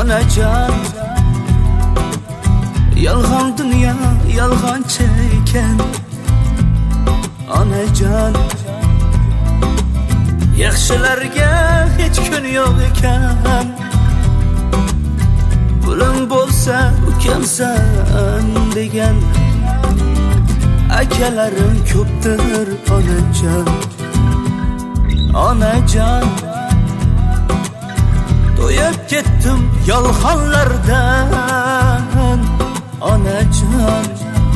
onajon. Yolg'on dunyo, yolg'onchi ekan, onajon. Yaxshilarga hech kun yo'q ekan, pulim bo'lsa ukamsan degan akalarim ko'pdir, onajon. Onajon, to'yib ketdim yolg'onlardan, onajon.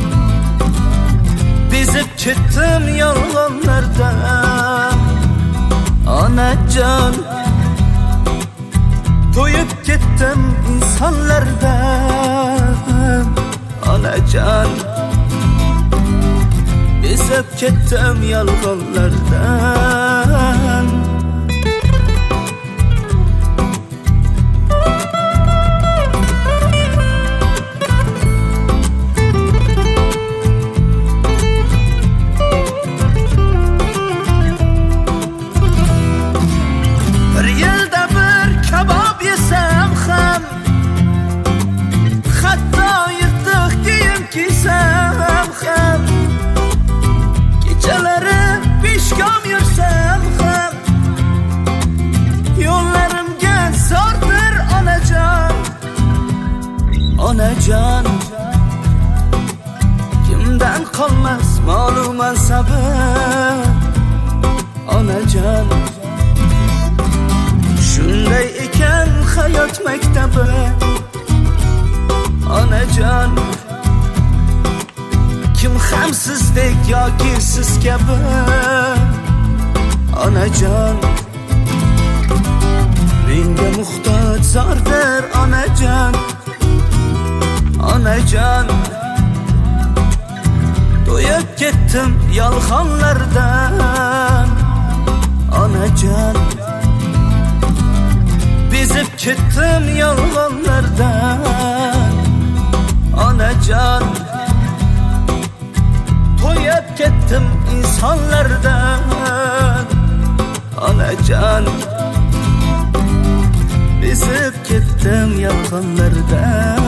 Bezib ketdim yolg'onlardan, onajon. To'yib ketdim insonlardan, onajon. Bezib ketdim yolg'onlardan. Onajon, kimdan qolmas molu mansabi, onajon. Shunday ekan hayot maktabi, onajon. Kim ham sizdek yoki siz kabi, onajon. Menga muhtoj zordir, onajon. Onajon, to'yib ketdim yolg'onlardan, onajon. Bezib ketdim yolg'onlardan, onajon. To'yib ketdim insonlardan, onajon. Bezib ketdim yolg'onlardan.